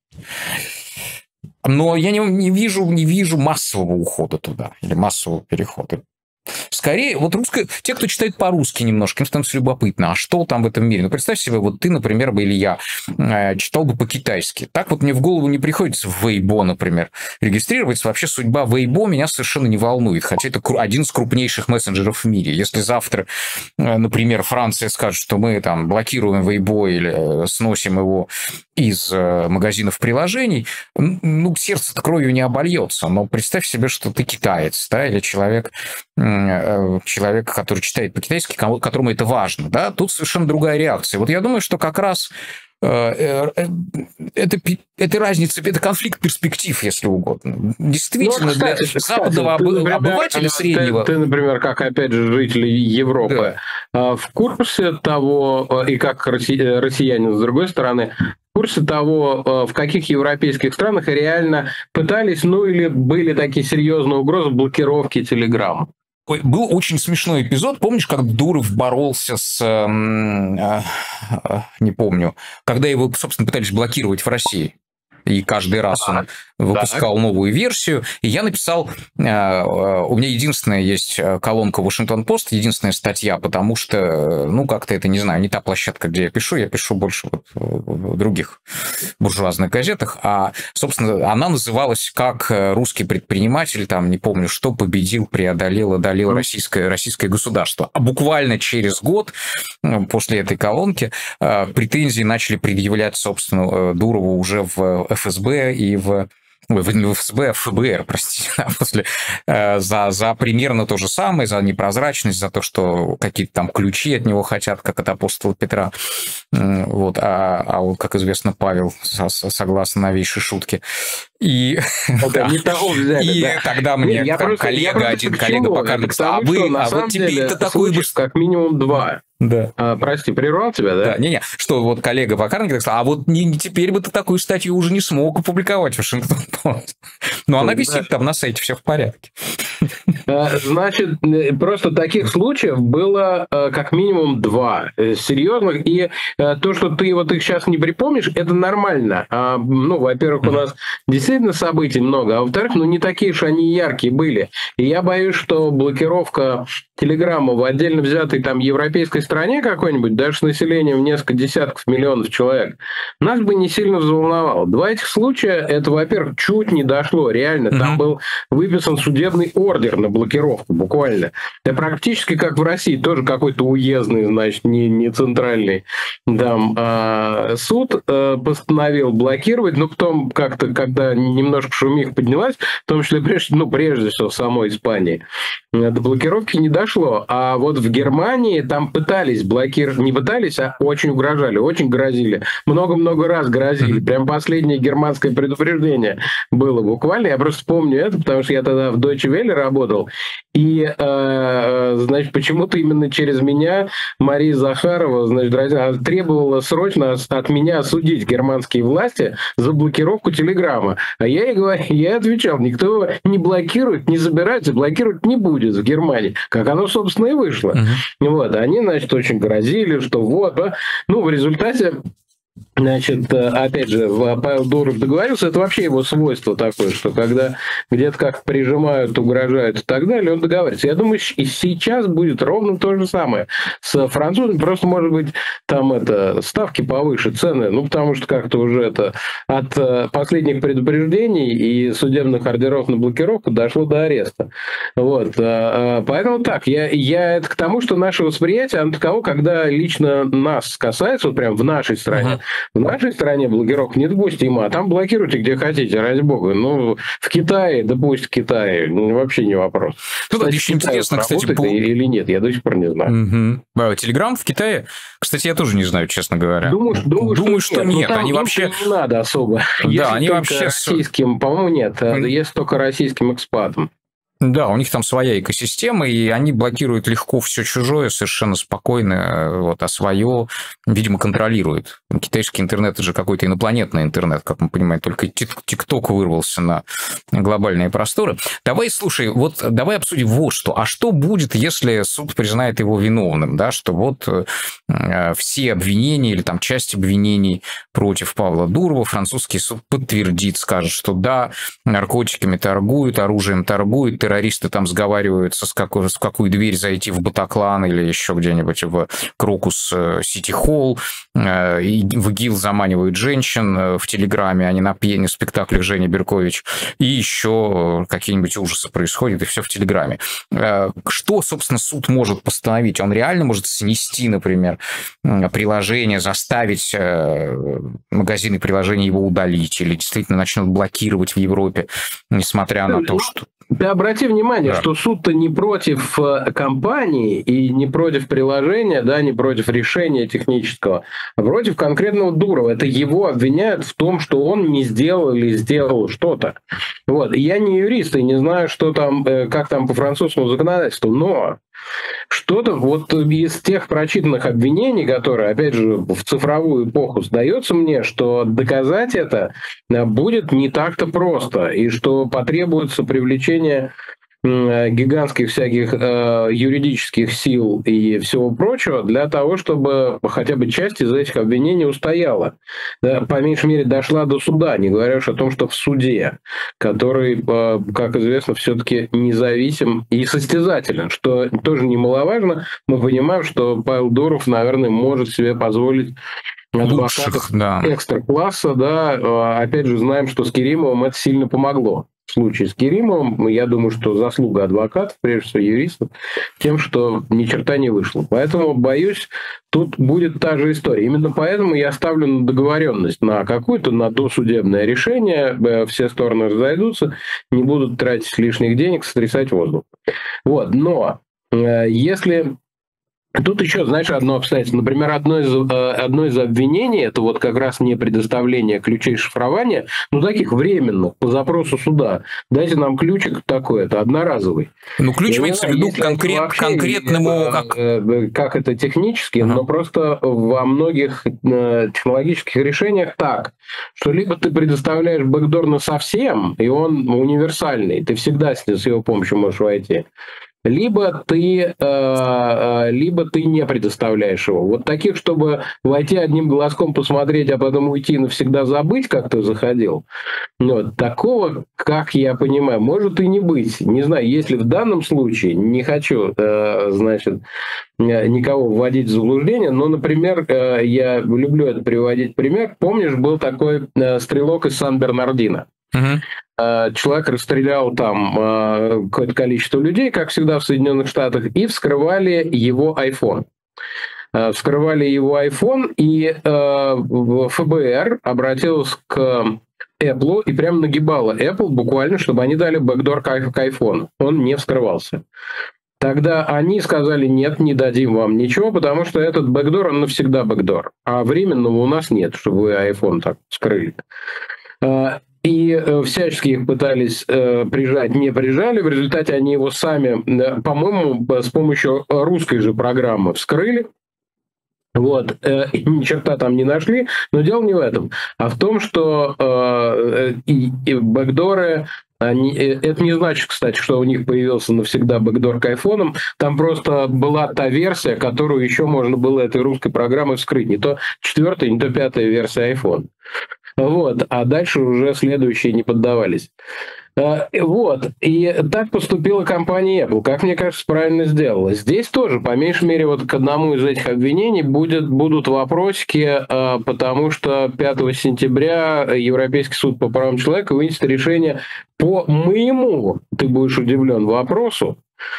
Но я не вижу массового ухода туда или массового перехода. Скорее, вот те, кто читает по-русски немножко, им становится любопытно, а что там в этом мире? Ну, представь себе, вот ты, например, или я читал бы по-китайски. Так вот мне в голову не приходится в Weibo, например, регистрироваться. Вообще судьба Weibo меня совершенно не волнует, хотя это один из крупнейших мессенджеров в мире. Если завтра, например, Франция скажет, что мы там блокируем Weibo или сносим его из магазинов приложений, ну, сердце-то кровью не обольется. Но представь себе, что ты китаец, да, или человек, который читает по-китайски, которому это важно. Да? Тут совершенно другая реакция. Вот я думаю, что как раз это разница, это конфликт перспектив, если угодно. Действительно, для западного обывателя среднего... Ты, например, как, опять же, житель Европы, в курсе того, и как россиянин, с другой стороны, в курсе того, в каких европейских странах реально пытались, ну или были такие серьезные угрозы блокировки Телеграма? Был очень смешной эпизод. Помнишь, как Дуров боролся с... не помню. Когда его, собственно, пытались блокировать в России. И каждый раз он выпускал новую версию. И я написал... У меня единственная есть колонка Вашингтон-Пост, единственная статья, потому что, ну, как-то это, не знаю, не та площадка, где я пишу больше вот в других буржуазных газетах. А, собственно, она называлась «Как русский предприниматель, там, не помню что, победил, преодолел, одолел российское государство». А буквально через год после этой колонки претензии начали предъявлять, собственно, Дурову уже в ФСБ и в ФСБ, ФБР, простите, за примерно то же самое, за непрозрачность, за то, что какие-то там ключи от него хотят, как от апостола Петра. Вот, а вот, как известно, Павел, согласно новейшей шутке. И тогда мне коллега покажет, а вот тебе это такой... Как минимум два. Да. Прости, прервал тебя, да? Да, что вот коллега Вакарник сказал, а вот теперь бы ты такую статью уже не смог опубликовать в Вашингтон-Пост. Но она висит там на сайте, все в порядке. Значит, просто таких случаев было как минимум два серьезных, и то, что ты вот их сейчас не припомнишь, это нормально. Ну, во-первых, у нас действительно событий много, а во-вторых, ну, не такие же они яркие были. И я боюсь, что блокировка Телеграма в отдельно взятой там европейской стране какой-нибудь, даже с населением в несколько десятков миллионов человек, нас бы не сильно взволновало. Два этих случая, это, во-первых, чуть не дошло, реально. Там был выписан судебный ордер на блокировку, буквально. Это практически как в России, тоже какой-то уездный, значит, не центральный. Там суд постановил блокировать, но потом как-то, когда немножко шумиха поднялась, в том числе, прежде всего, в самой Испании, до блокировки не дошло. А вот в Германии там пытались блокировать, не пытались, а очень угрожали, очень грозили. Много-много раз грозили. Прям последнее германское предупреждение было буквально. Я просто помню это, потому что я тогда в Deutsche Welle работал. И, значит, почему-то именно через меня Мария Захарова, значит, требовала срочно от меня осудить германские власти за блокировку Телеграма. А я ей говорю, я отвечал, никто его не блокирует, не забирается, блокировать не будет в Германии. Как оно, собственно, и вышло. Вот. Они, значит, очень грозили, что вот. Ну, в результате... Значит, опять же, Павел Дуров договорился, это вообще его свойство такое, что когда где-то как прижимают, угрожают и так далее, он договаривается. Я думаю, и сейчас будет ровно то же самое с французами, просто, может быть, там ставки повыше, цены, ну, потому что как-то уже это от последних предупреждений и судебных ордеров на блокировку дошло до ареста. Вот, поэтому так, я это к тому, что наше восприятие, оно таково, когда лично нас касается, вот прям в нашей стране, в нашей стране блокировка недопустима, а там блокируйте где хотите, ради бога. Ну, в Китае, да пусть в Китае, вообще не вопрос. Ну, кстати, очень интересно, кстати, или нет, я до сих пор не знаю. Телеграм в Китае, кстати, я тоже не знаю, честно говоря. Думаю, что нет. Они вообще не надо особо. Да, они вообще российским, по-моему, нет. Есть только российским экспатам. Да, у них там своя экосистема, и они блокируют легко все чужое, совершенно спокойно, вот, а свое, видимо, контролируют. Китайский интернет – это же какой-то инопланетный интернет, как мы понимаем, только ТикТок вырвался на глобальные просторы. Давай, слушай, вот давай обсудим вот что. А что будет, если суд признает его виновным, да, что вот все обвинения или там часть обвинений против Павла Дурова французский суд подтвердит, скажет, что да, наркотиками торгуют, оружием торгуют, террористы там сговариваются, в какую дверь зайти в Батаклан или еще где-нибудь в Крокус Сити Холл. И в ИГИЛ заманивают женщин в Телеграме, а не на спектаклях Жени Беркович. И еще какие-нибудь ужасы происходят, и все в Телеграме. Что, собственно, суд может постановить? Он реально может снести, например, приложение, заставить магазины приложений его удалить, или действительно начнут блокировать в Европе, несмотря на то, что... Да, обрати внимание, что суд-то не против компании и не против приложения, да, не против решения технического, а против конкретного Дурова. Это его обвиняют в том, что он не сделал или сделал что-то. Вот. И я не юрист и не знаю, что там, как там по французскому законодательству, но что-то вот из тех прочитанных обвинений, которые, опять же, в цифровую эпоху сдается мне, что доказать это будет не так-то просто, и что потребуется привлечение гигантских всяких юридических сил и всего прочего для того, чтобы хотя бы часть из этих обвинений устояла. Да, по меньшей мере, дошла до суда, не говоря уж о том, что в суде, который, как известно, все-таки независим и состязателен, что тоже немаловажно. Мы понимаем, что Павел Дуров, наверное, может себе позволить адвокатов экстра-класса, да, опять же, знаем, что с Керимовым это сильно помогло. В случае с Керимовым, я думаю, что заслуга адвокатов, прежде всего юристов, тем, что ни черта не вышло. Поэтому, боюсь, тут будет та же история. Именно поэтому я ставлю на договоренность, на какое-то, на досудебное решение. Все стороны разойдутся, не будут тратить лишних денег, сотрясать воздух. Вот. Но если... Тут еще, знаешь, одно обстоятельство. Например, одно из обвинений, это вот как раз не предоставление ключей шифрования, ну, таких временных, по запросу суда. Дайте нам ключик такой, это одноразовый. Ну, ключ имеется в виду конкретному... Как это технически, но просто во многих технологических решениях так, что либо ты предоставляешь бэкдор на совсем, и он универсальный, ты всегда с его помощью можешь войти, либо ты не предоставляешь его. Вот таких, чтобы войти одним глазком, посмотреть, а потом уйти и навсегда забыть, как ты заходил, вот, такого, как я понимаю, может и не быть. Не знаю, если в данном случае, не хочу, значит, никого вводить в заблуждение, но, например, я люблю это приводить пример. Помнишь, был такой стрелок из Сан-Бернардино? Человек расстрелял там какое-то количество людей, как всегда в Соединенных Штатах, и вскрывали его iPhone. Вскрывали его iPhone, и ФБР обратилась к Apple и прям нагибала Apple буквально, чтобы они дали бэкдор к iPhone. Он не вскрывался. Тогда они сказали, нет, не дадим вам ничего, потому что этот бэкдор, он навсегда бэкдор. А временного у нас нет, чтобы вы iPhone так вскрыли. И всячески их пытались прижать, не прижали. В результате они его сами, по-моему, с помощью русской же программы вскрыли. Вот, ни черта там не нашли, но дело не в этом, а в том, что бэкдоры, это не значит, кстати, что у них появился навсегда бэкдор к айфонам, там просто была та версия, которую еще можно было этой русской программой вскрыть, не то 4-я, не то 5-я версия iPhone. Вот, а дальше уже следующие не поддавались. Вот, и так поступила компания Apple, как мне кажется, правильно сделала. Здесь тоже, по меньшей мере, вот к одному из этих обвинений будут вопросики, потому что 5 сентября Европейский суд по правам человека вынесет решение по моему, ты будешь удивлен, вопросу,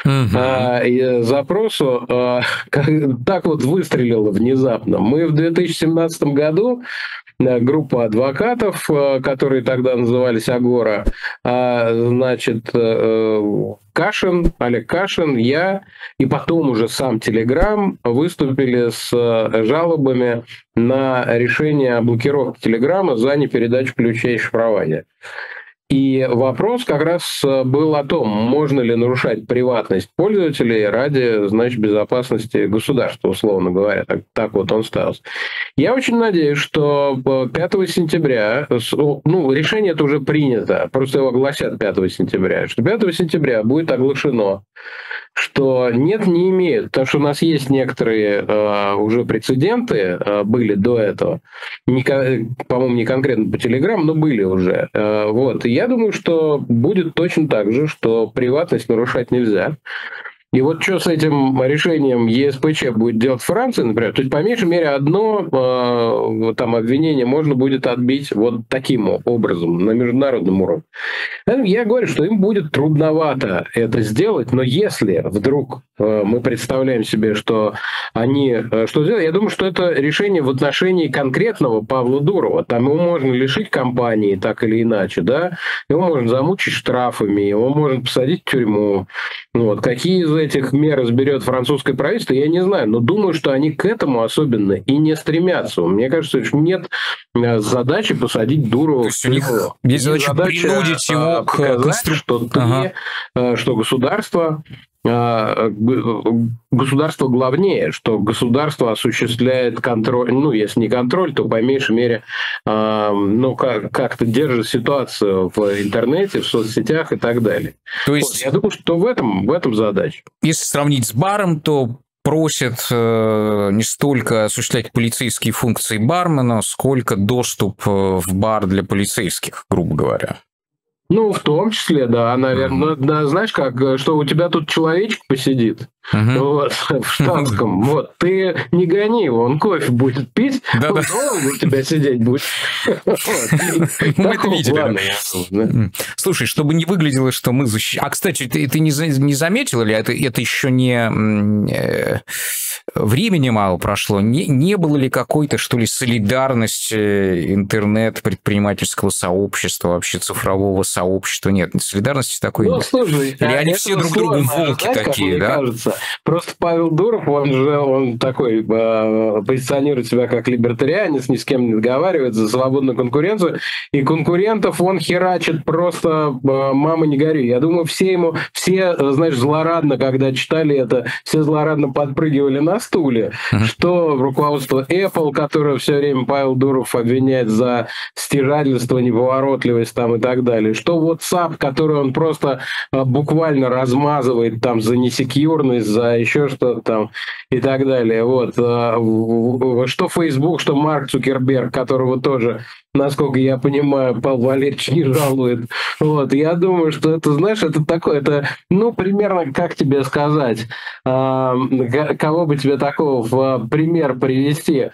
запросу, так вот выстрелило внезапно. Мы в 2017 году группа адвокатов, которые тогда назывались Агора, значит, Кашин, Олег Кашин, я и потом уже сам Telegram выступили с жалобами на решение о блокировке Телеграма за непередачу ключей и шифрования. И вопрос как раз был о том, можно ли нарушать приватность пользователей ради, значит, безопасности государства, условно говоря. Так вот он ставился. Я очень надеюсь, что 5 сентября, ну, решение это уже принято, просто его огласят 5 сентября, что 5 сентября будет оглашено, что нет, не имеют, потому что у нас есть некоторые уже прецеденты, были до этого, по-моему, не конкретно по Telegram, но были уже. Вот. И я думаю, что будет точно так же, что приватность нарушать нельзя. И вот что с этим решением ЕСПЧ будет делать Франция, например, то есть, по меньшей мере, одно там обвинение можно будет отбить вот таким образом, на международном уровне. Я говорю, что им будет трудновато это сделать, но если вдруг мы представляем себе, что они что сделают, я думаю, что это решение в отношении конкретного Павла Дурова. Там его можно лишить компании так или иначе, да, его можно замучить штрафами, его можно посадить в тюрьму. Вот. Какие из этих мер изберет французское правительство, я не знаю, но думаю, что они к этому особенно и не стремятся. Мне кажется, что нет задачи посадить Дурова. То есть у них есть задача принудить его к конструкции, что государство главнее, что государство осуществляет контроль, ну, если не контроль, то по меньшей мере, ну, как-то держит ситуацию в интернете, в соцсетях и так далее. То есть, вот, я думаю, что в этом задача. Если сравнить с баром, то просят не столько осуществлять полицейские функции бармена, сколько доступ в бар для полицейских, грубо говоря. Ну, в том числе, да, наверное. Да, знаешь как, что у тебя тут человечек посидит, вот, в штатском, вот, ты не гони его, он кофе будет пить, он долго у тебя сидеть будет. Мы это видели. Слушай, чтобы не выглядело, что мы защищаем... А, кстати, ты не заметил, или это еще не... Времени мало прошло. Не было ли какой-то, что ли, солидарности интернет-предпринимательского сообщества, вообще цифрового сообщества? Нет, солидарности такой нет. Слушай, или они все друг другу волки такие, да? Кажется. Просто Павел Дуров, он такой позиционирует себя как либертарианец, ни с кем не договаривает за свободную конкуренцию, и конкурентов он херачит просто мама не горюй. Я думаю, все, знаешь, злорадно, когда читали это, все злорадно подпрыгивали на стуле, что руководство Apple, которое все время Павел Дуров обвиняет за стяжательство, неповоротливость там и так далее, что WhatsApp, который он просто буквально размазывает там за несекьюрность, за еще что-то там и так далее. Вот. Что Facebook, что Марк Цукерберг, которого тоже, насколько я понимаю, Павел Валерьевич не жалует. Вот. Я думаю, что это, знаешь, это такое, это, ну, примерно, как тебе сказать, кого бы тебе такого в пример привести?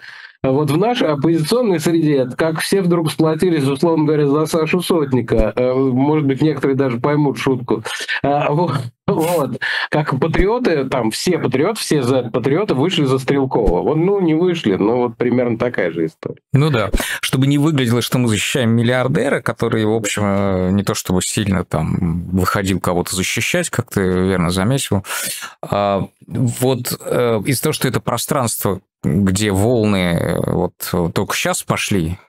вот в нашей оппозиционной среде, это как все вдруг сплотились, условно говоря, за Сашу Сотника. Может быть, некоторые даже поймут шутку. Вот. Как патриоты, там все патриоты, все патриоты вышли за Стрелкова. Вот, ну, не вышли, но вот примерно такая же история. Ну да, чтобы не выглядело, что мы защищаем миллиардера, который, в общем, не то чтобы сильно там выходил кого-то защищать, как ты верно заметил. Вот из-за того, что это пространство, где волны вот только сейчас пошли,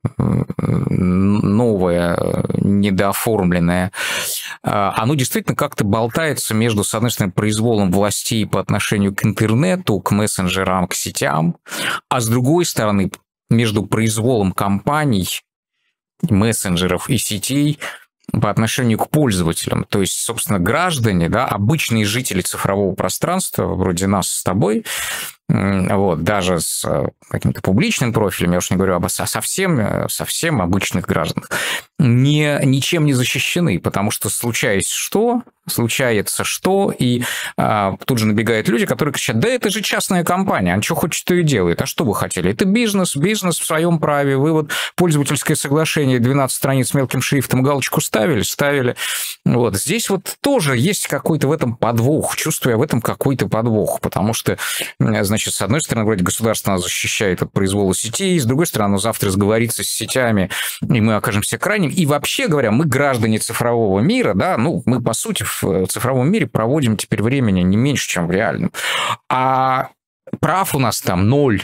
новое, недооформленное, оно действительно как-то болтается между, с одной стороны, произволом властей по отношению к интернету, к мессенджерам, к сетям, а с другой стороны, между произволом компаний, мессенджеров и сетей по отношению к пользователям. То есть, собственно, граждане, да, обычные жители цифрового пространства, вроде нас с тобой, вот, даже с каким-то публичным профилем, я уж не говорю об совсем обычных гражданах, ничем не защищены, потому что случается что, и тут же набегают люди, которые кричат: да это же частная компания, она что хочет, то и делает, а что вы хотели? Это бизнес в своем праве, вы вот пользовательское соглашение, 12 страниц мелким шрифтом, галочку ставили. Вот здесь вот тоже есть какой-то в этом подвох, чувствую я в этом какой-то подвох, потому что, значит, с одной стороны, вроде государство нас защищает от произвола сетей, с другой стороны, оно завтра сговорится с сетями, и мы окажемся крайним. И вообще говоря, мы граждане цифрового мира, да, ну, мы, по сути, в цифровом мире проводим теперь времени не меньше, чем в реальном. А прав у нас там ноль.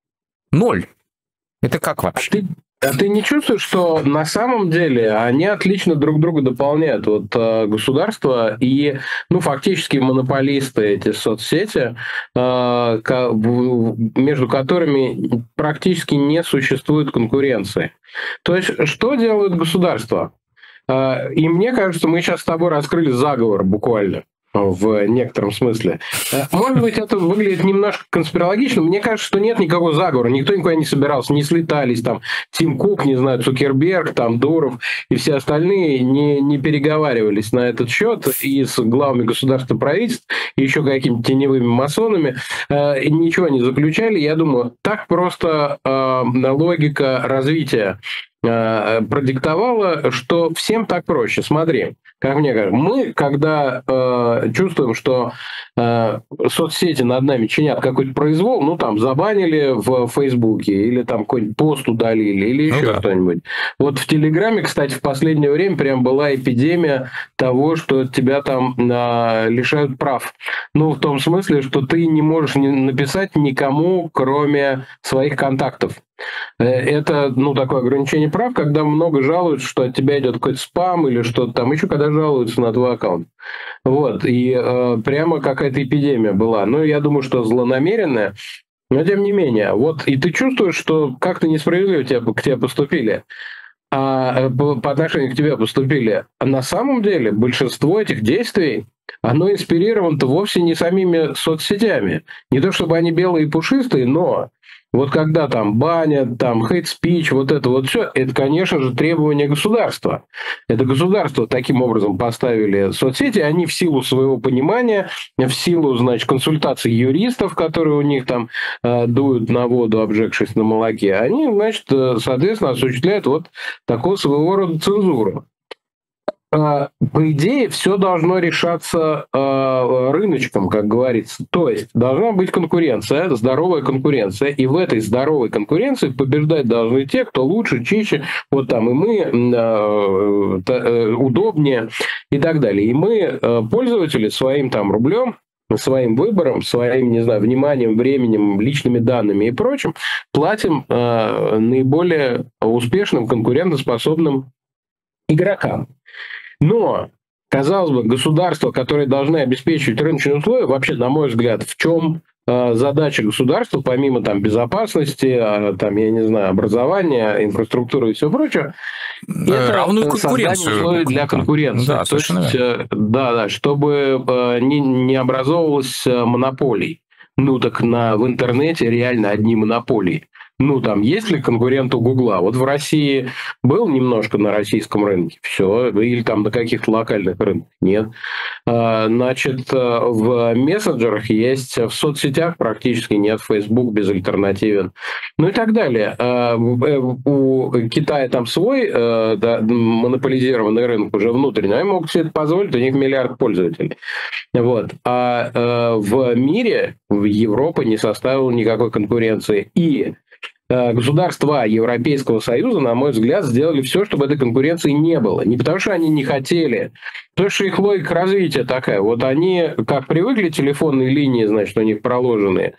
Это как вообще? А ты не чувствуешь, что на самом деле они отлично друг друга дополняют? Вот государство и, ну, фактически монополисты, эти соцсети, между которыми практически не существует конкуренции. То есть, что делают государства? И мне кажется, мы сейчас с тобой раскрыли заговор буквально. В некотором смысле. Может быть, это выглядит немножко конспирологично. Мне кажется, что нет никакого заговора. Никто никуда не собирался, не слетались. Там Тим Кук, не знаю, Цукерберг, там Дуров и все остальные не переговаривались на этот счет и с главами государства, правительств, и еще какими-то теневыми масонами. Ничего не заключали. Я думаю, так просто логика развития продиктовала, что всем так проще. Смотри, как мне кажется, мы, когда чувствуем, что соцсети над нами чинят какой-то произвол, ну, там, забанили в Фейсбуке, или там какой-нибудь пост удалили, или еще что-нибудь. Вот в Телеграме, кстати, в последнее время прям была эпидемия того, что тебя там лишают прав. Ну, в том смысле, что ты не можешь написать никому, кроме своих контактов. Это, ну, такое ограничение прав, когда много жалуются, что от тебя идет какой-то спам или что-то там еще, когда жалуются на твой аккаунт. Вот, и прямо какая-то эпидемия была. Ну, я думаю, что злонамеренная, но тем не менее. Вот, и ты чувствуешь, что как-то несправедливо к тебе поступили, по отношению к тебе поступили. А на самом деле большинство этих действий, оно инспирировано-то вовсе не самими соцсетями. Не то чтобы они белые и пушистые, но вот когда там банят, там хейт-спич, вот это вот все, это, конечно же, требование государства. Это государство таким образом поставили соцсети, они в силу своего понимания, в силу, значит, консультаций юристов, которые у них там дуют на воду, обжегшись на молоке, они, значит, соответственно, осуществляют вот такого своего рода цензуру. По идее, все должно решаться рыночком, как говорится. То есть должна быть конкуренция, здоровая конкуренция, и в этой здоровой конкуренции побеждать должны те, кто лучше, чище, вот там и мы, удобнее и так далее. И мы, пользователи, своим там рублем, своим выбором, своим, не знаю, вниманием, временем, личными данными и прочим, платим наиболее успешным, конкурентоспособным игрокам. Но, казалось бы, государства, которые должны обеспечивать рыночные условия, вообще, на мой взгляд, в чем задача государства, помимо там безопасности, там, я не знаю, образования, инфраструктуры и все прочее, это равную создание условий для конкуренции. Да, то есть, да, чтобы не образовывалось монополий. Ну, так в интернете реально одни монополии. Ну, там, есть ли конкурент у Гугла? Вот в России был немножко на российском рынке, все, или там на каких-то локальных рынках? Нет. Значит, в мессенджерах есть, в соцсетях практически нет, Facebook безальтернативен, ну и так далее. У Китая там свой монополизированный рынок уже внутренний, они могут себе это позволить, у них миллиард пользователей. Вот. А в мире, в Европе не составило никакой конкуренции. И государства Европейского Союза, на мой взгляд, сделали все, чтобы этой конкуренции не было. Не потому, что они не хотели, потому что их логика развития такая. Вот они, как привыкли, телефонные линии, значит, у них проложенные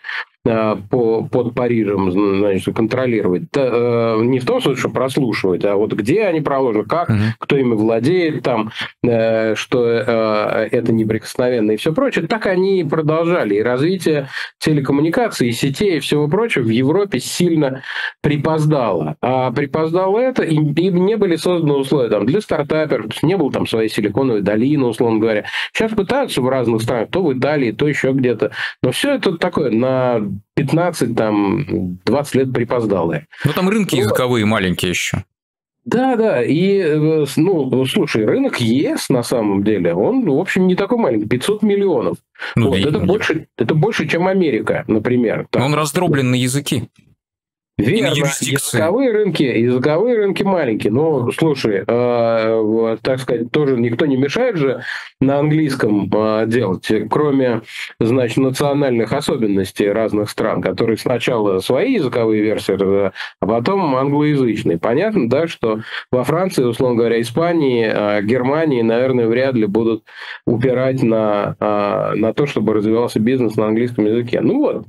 под Парижем, значит, контролировать. Не в том смысле, что прослушивать, а вот где они проложены, как, кто ими владеет, там, что это неприкосновенно и все прочее. Так они и продолжали. И развитие телекоммуникаций, и сетей, и всего прочего в Европе сильно припоздало. А припоздало это, и не были созданы условия там, для стартаперов, не было там своей силиконовой долины, условно говоря. Сейчас пытаются в разных странах, то в Италии, то еще где-то. Но все это такое на 15, там, 20 лет припоздалые. Ну, там рынки языковые маленькие еще. Да, и, ну, слушай, рынок ЕС, на самом деле, он, в общем, не такой маленький, 500 миллионов. Ну, вот, это больше, чем Америка, например. Но он раздроблен на языки. Верно, языковые рынки маленькие. Но, слушай, так сказать, тоже никто не мешает же на английском делать, кроме, значит, национальных особенностей разных стран, которые сначала свои языковые версии, а потом англоязычные. Понятно, да, что во Франции, условно говоря, Испании, Германии, наверное, вряд ли будут упирать на то, чтобы развивался бизнес на английском языке. Ну вот,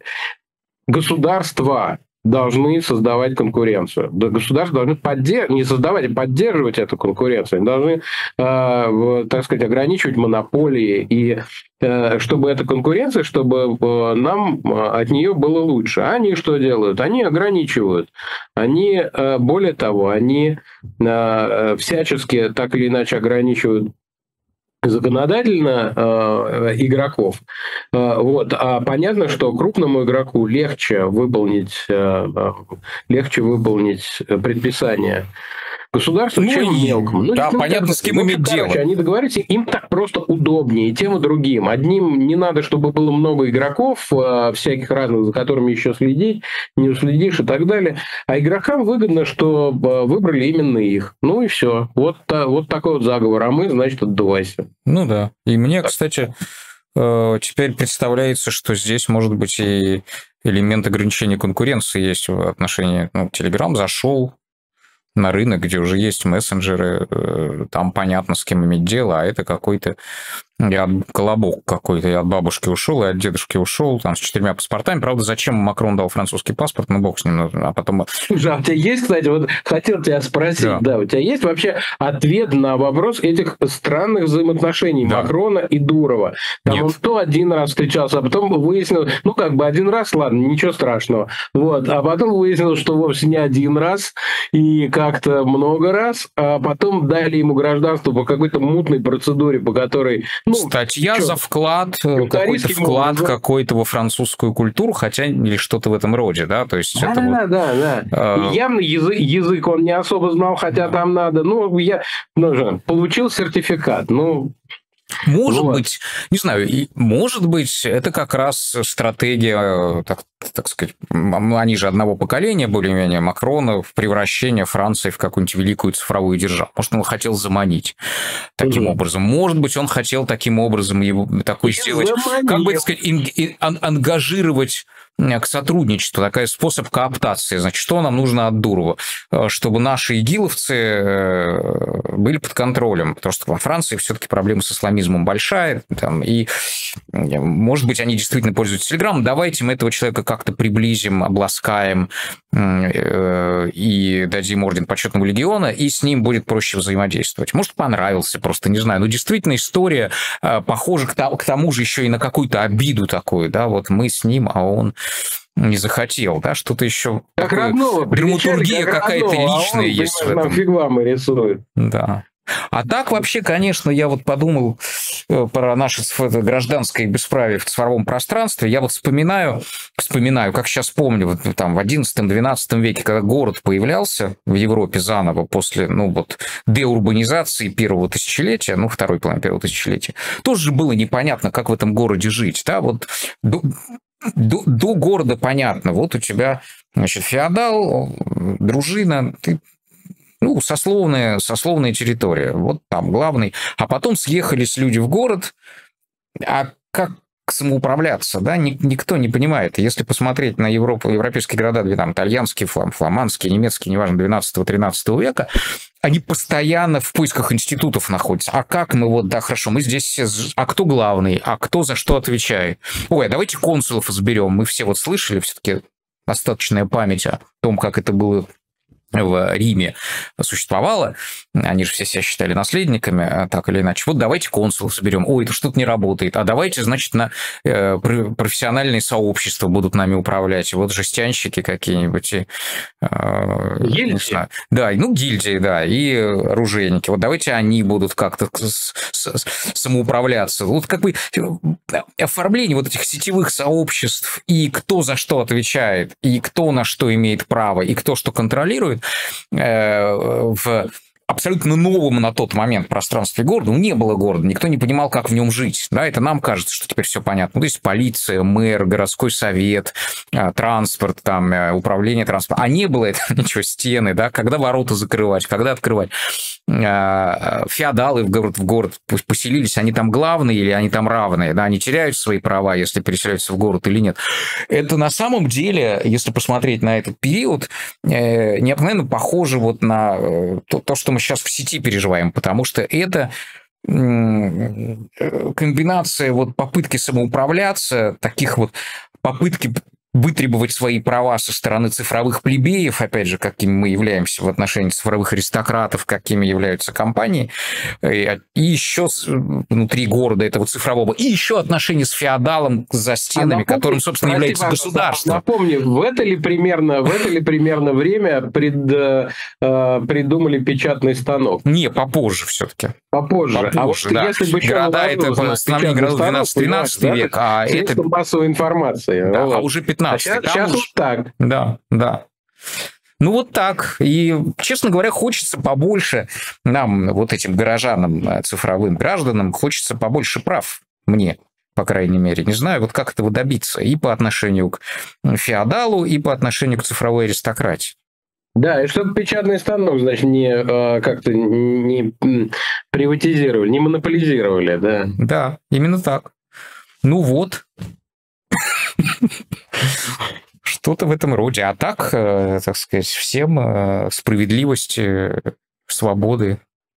государства должны создавать конкуренцию. Государства должны не создавать, а поддерживать эту конкуренцию. Они должны, так сказать, ограничивать монополии, и чтобы эта конкуренция, чтобы нам от нее было лучше. А они что делают? Они ограничивают. Они, более того, они всячески так или иначе ограничивают законодательно игроков. Вот. А понятно, что крупному игроку легче выполнить предписание государству, чем мелкому. Ну, да, понятно, с кем иметь дело. Они договорились, им так просто удобнее, и тем, и другим. Одним не надо, чтобы было много игроков, всяких разных, за которыми еще следить, не уследишь и так далее. А игрокам выгодно, что выбрали именно их. Ну и все. Вот такой вот заговор. А мы, значит, отдувайся. Ну да. И мне, кстати, теперь представляется, что здесь может быть и элемент ограничения конкуренции есть в отношении... Ну, Telegram зашел на рынок, где уже есть мессенджеры, там понятно, с кем иметь дело, а это какой-то колобок какой-то. Я от бабушки ушел, и от дедушки ушел, там, с 4 паспортами. Правда, зачем Макрон дал французский паспорт? Ну, бог с ним. А потом... Слушай, а у тебя есть, кстати, вот хотел тебя спросить, да, у тебя есть вообще ответ на вопрос этих странных взаимоотношений Макрона и Дурова? Там он то один раз встречался, а потом выяснил, ну, как бы один раз, ладно, ничего страшного. Вот, а потом выяснилось, что вовсе не один раз, и как-то много раз, а потом дали ему гражданство по какой-то мутной процедуре, по которой... Статья за вклад, какой-то вклад какой-то во французскую культуру, хотя или что-то в этом роде, да? То есть да. Явно язык он не особо знал, хотя там надо. Получил сертификат, Может быть, не знаю, может быть, это как раз стратегия, так сказать, они же одного поколения, более-менее, Макрона, в превращение Франции в какую-нибудь великую цифровую державу. Может, он хотел заманить таким образом. Может быть, он хотел таким образом его такой сделать, как бы, так сказать, ангажировать к сотрудничеству, такой способ кооптации. Значит, что нам нужно от Дурова? Чтобы наши игиловцы были под контролем, потому что во Франции все-таки проблема с исламизмом большая, там, и, может быть, они действительно пользуются Телеграмом. Давайте мы этого человека как-то приблизим, обласкаем и дадим орден почетного легиона, и с ним будет проще взаимодействовать. Может, понравился, просто не знаю. Но действительно история похожа к тому же еще и на какую-то обиду такую, да, вот мы с ним, а он не захотел, да, что-то еще... Как родного. Драматургия какая-то личная есть в этом. Фигвамы рисует. Да. А так вообще, конечно, я вот подумал про наше гражданское бесправие в цифровом пространстве. Я вот вспоминаю, как сейчас помню, вот там в XI-XII веке, когда город появлялся в Европе заново после, ну вот, деурбанизации первого тысячелетия, ну, второй половины первого тысячелетия, тоже же было непонятно, как в этом городе жить, да, вот до города понятно, вот у тебя, значит, феодал, дружина, ты, ну, сословная территория, вот там главный. А потом съехались люди в город, а как самоуправляться, да, никто не понимает. Если посмотреть на Европу, европейские города, там, итальянские, фламандские, немецкие, неважно, 12-13 века, они постоянно в поисках институтов находятся. А как мы вот, да, хорошо, мы здесь, а кто главный, а кто за что отвечает? Ой, а давайте консулов изберем. Мы все вот слышали все-таки остаточная память о том, как это было в Риме существовало, они же все себя считали наследниками, так или иначе. Вот давайте консулов соберем. Ой, это что-то не работает. А давайте, значит, на профессиональные сообщества будут нами управлять. Вот жестянщики какие-нибудь. Гильдии. Да, ну, гильдии, да, и оружейники. Вот давайте они будут как-то самоуправляться. Вот как бы оформление вот этих сетевых сообществ, и кто за что отвечает, и кто на что имеет право, и кто что контролирует, в абсолютно новом на тот момент пространстве города, ну, не было города, никто не понимал, как в нем жить. Да, это нам кажется, что теперь все понятно. Ну, то есть полиция, мэр, городской совет, транспорт, там, управление транспортом. А не было этого ничего, стены, да, когда ворота закрывать, когда открывать. Феодалы в город поселились, они там главные или они там равные, да, они теряют свои права, если переселяются в город или нет. Это на самом деле, если посмотреть на этот период, необыкновенно похоже вот на то, что мы сейчас в сети переживаем, потому что это комбинация вот попытки самоуправляться, таких вот попытки вытребовать свои права со стороны цифровых плебеев, опять же, какими мы являемся в отношении цифровых аристократов, какими являются компании, и еще внутри города этого цифрового, и еще отношения с феодалом за стенами, которым, собственно, является государство. Напомню, в это ли примерно время придумали печатный станок? Не, попозже все-таки. Попозже. А вот да. Если бы города, это становление городов 12-13 век, а это массовой информации. Да, а уже 15-й. Сейчас уж так. Да. Ну, вот так. И, честно говоря, хочется побольше нам, вот этим горожанам, цифровым гражданам, хочется побольше прав. Мне, по крайней мере. Не знаю, вот как этого добиться. И по отношению к феодалу, и по отношению к цифровой аристократии. Да, и чтобы печатный станок, значит, как-то не приватизировали, не монополизировали, да. Да, именно так. Ну вот. Что-то в этом роде. А так, так сказать, всем справедливости, свободы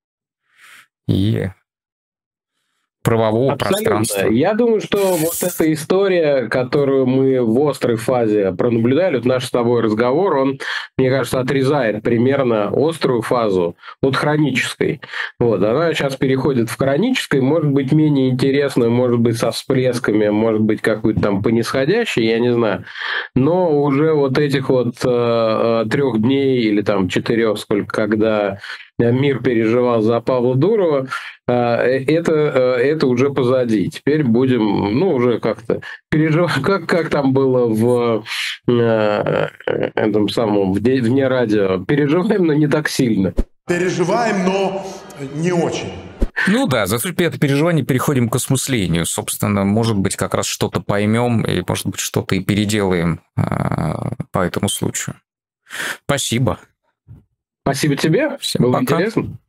и правового пространства. Я думаю, что вот эта история, которую мы в острой фазе пронаблюдали, вот наш с тобой разговор, он, мне кажется, отрезает примерно острую фазу от хронической. Вот, она сейчас переходит в хронической, может быть, менее интересную, может быть, со всплесками, может быть, какую-то там по нисходящей, я не знаю. Но уже вот этих вот 3 дней или там 4, сколько, когда мир переживал за Павла Дурова, это уже позади. Теперь будем, уже как-то переживать, как там было в этом самом, вне радио. Переживаем, но не так сильно. Переживаем, но не очень. Ну да, за это переживание переходим к осмыслению. Собственно, может быть, как раз что-то поймем, и, может быть, что-то и переделаем по этому случаю. Спасибо. Спасибо тебе. Всем Было пока. интересно.